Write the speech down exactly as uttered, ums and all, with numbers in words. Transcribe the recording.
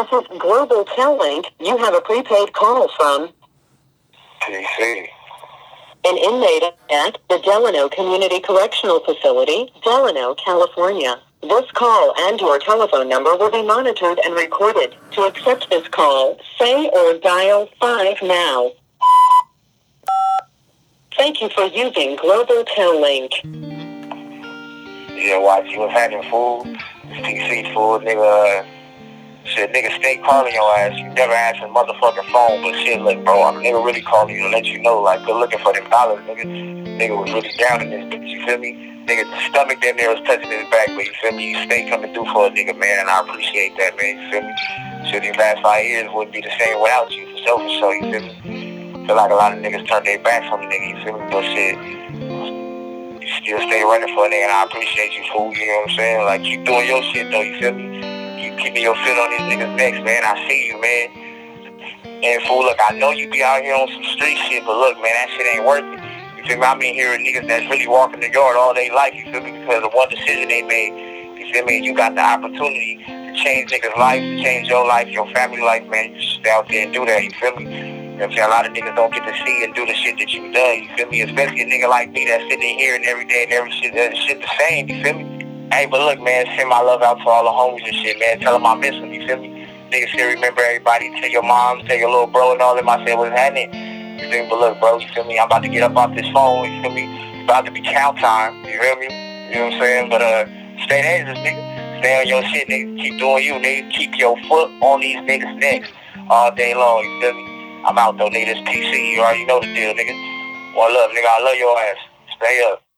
This is Global Tel-Link. You have a prepaid call from P C. An inmate at the Delano Community Correctional Facility, Delano, California. This call and your telephone number will be monitored and recorded. To accept this call, say or dial five now. Thank you for using Global Tel-Link. Yeah, watch, you was having food. This P C food, nigga. Shit, nigga, stay calling your ass. You never answer the motherfucking phone, but shit, look, bro, I'm nigga really calling you to let you know, like, good looking for them dollars, nigga. Nigga was really down in this bitch, you feel me? Nigga, the stomach down there was touching his back, but you feel me? You stay coming through for a nigga, man, and I appreciate that, man, you feel me? Shit, these last five years wouldn't be the same without you, for sure, for sure, you feel me? Feel like a lot of niggas turned their backs on the nigga, you feel me? But shit, you still stay running for a nigga, and I appreciate you, fool, you know what I'm saying? Like, keep doing your shit, though, you feel me? Keep keeping your foot on these niggas' necks, man. I see you, man. And fool, look, I know you be out here on some street shit, but look, man, that shit ain't worth it. You feel me? I been hearing niggas that's really walking the yard all day life, you feel me? Because of one decision they made, you feel me? You got the opportunity to change niggas' life, to change your life, your family life, man. You just stay out there and do that, you feel me? You know what I'm saying? A lot of niggas don't get to see and do the shit that you done, you feel me? Especially a nigga like me that's sitting here and every day and every shit, that shit the same, you feel me? Hey, but look, man, send my love out to all the homies and shit, man. Tell them I miss them, you feel me? Niggas still remember everybody. Tell your mom, tell your little bro and all them. I said, what's happening? You feel me? But look, bro, you feel me? I'm about to get up off this phone, you feel me? It's about to be count time, you feel me? You know what I'm saying? But, uh, stay dangerous, nigga. Stay on your shit, nigga. Keep doing you, nigga. Keep your foot on these niggas' necks all day long, you feel me? I'm out, though, nigga. This P C, you already know the deal, nigga. One love, nigga. I love your ass. Stay up.